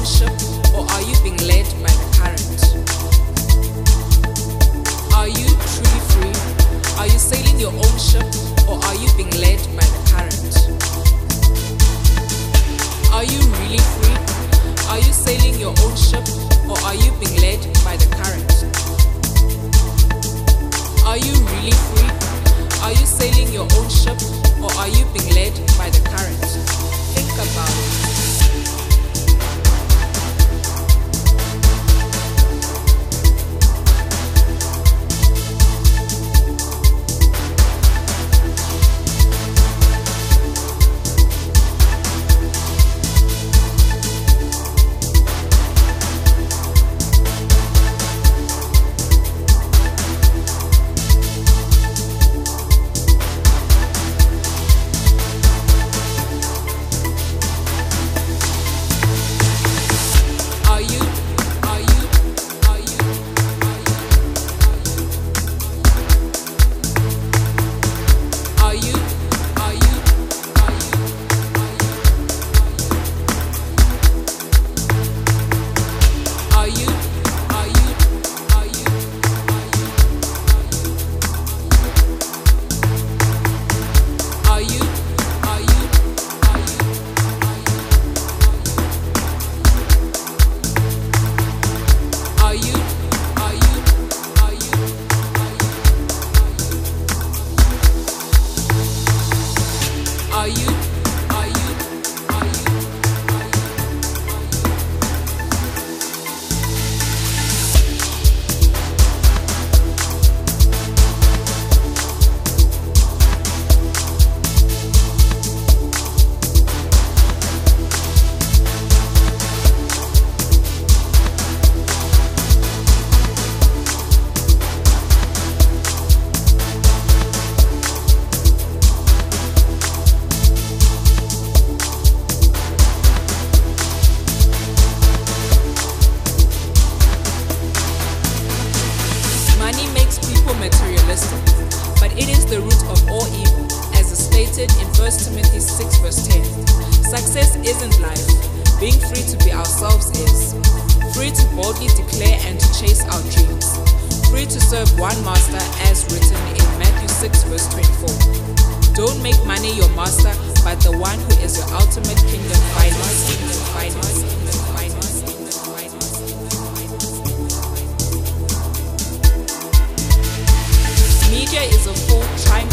own ship, or are you being led by the current? Are you truly free? Are you sailing your own ship, or are you being led by the current? Are you really free? Are you sailing your own ship, or are you being led by the current? Are you really free? Are you sailing your own ship, or are you being led by the current? Think about it. Materialistic, but it is the root of all evil, as is stated in 1 Timothy 6 verse 10. Success isn't life. Being free to be ourselves is. Free to boldly declare and to chase our dreams. Free to serve one master, as written in Matthew 6 verse 24. Don't make money your master, but the one who is your ultimate kingdom finance. Media is a full trying